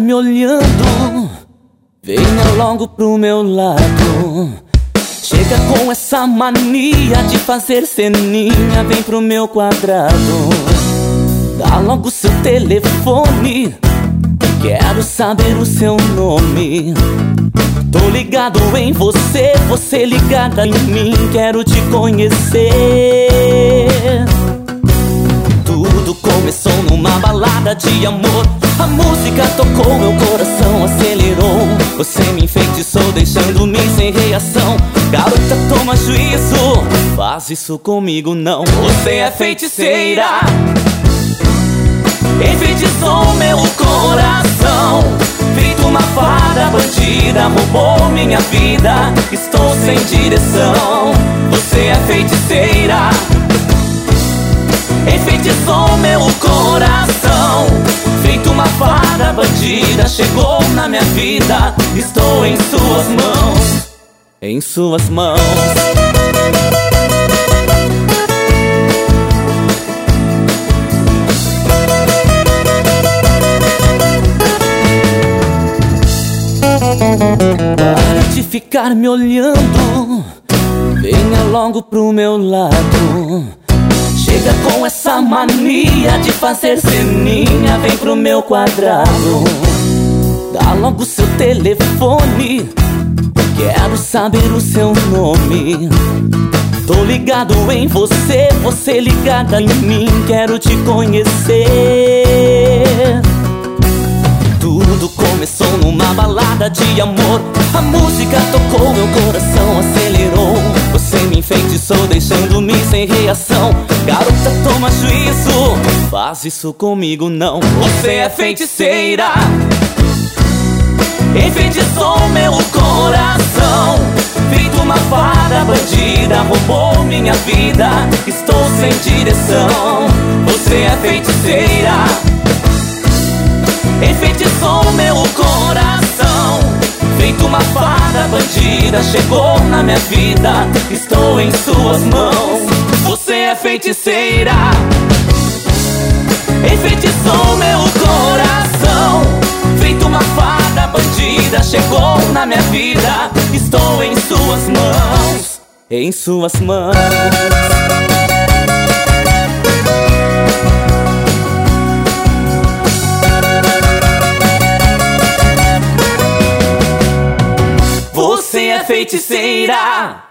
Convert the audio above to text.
me olhando, venha logo pro meu lado. Chega com essa mania de fazer ceninha, vem pro meu quadrado. Dá logo seu telefone, quero saber o seu nome. Tô ligado em você, você ligada em mim, quero te conhecer. Tudo começou numa balada de amor. A música tocou, meu coração acelerou. Você me enfeitiçou, deixando-me sem reação. Garota, toma juízo, faz isso comigo não. Você é feiticeira, enfeitiçou meu coração. Feito uma fada bandida, roubou minha vida. Estou sem direção. Você é feiticeira, enfeitiçou meu coração. Feito uma fada bandida, chegou na minha vida. Estou em suas mãos, em suas mãos. Para de ficar me olhando, venha logo pro meu lado. Chega com essa mania de fazer ceninha, vem pro meu quadrado. Dá logo seu telefone, quero saber o seu nome. Tô ligado em você, você ligada em mim, quero te conhecer. Tudo começou numa balada de amor. A música tocou, meu coração acelerou. Você me enfeitiçou, deixando-me sem reação. Garota, toma juízo, faz isso comigo não. Você é feiticeira, enfeitiçou meu coração. Feito uma fada bandida, roubou minha vida. Estou sem direção. Você é feiticeira, enfeitiçou meu coração. Feito uma fada bandida, chegou na minha vida. Estou em suas mãos. Você é feiticeira, enfeitiçou meu coração. Feito uma fada bandida, chegou na minha vida. Estou em suas mãos, em suas mãos. Você é feiticeira.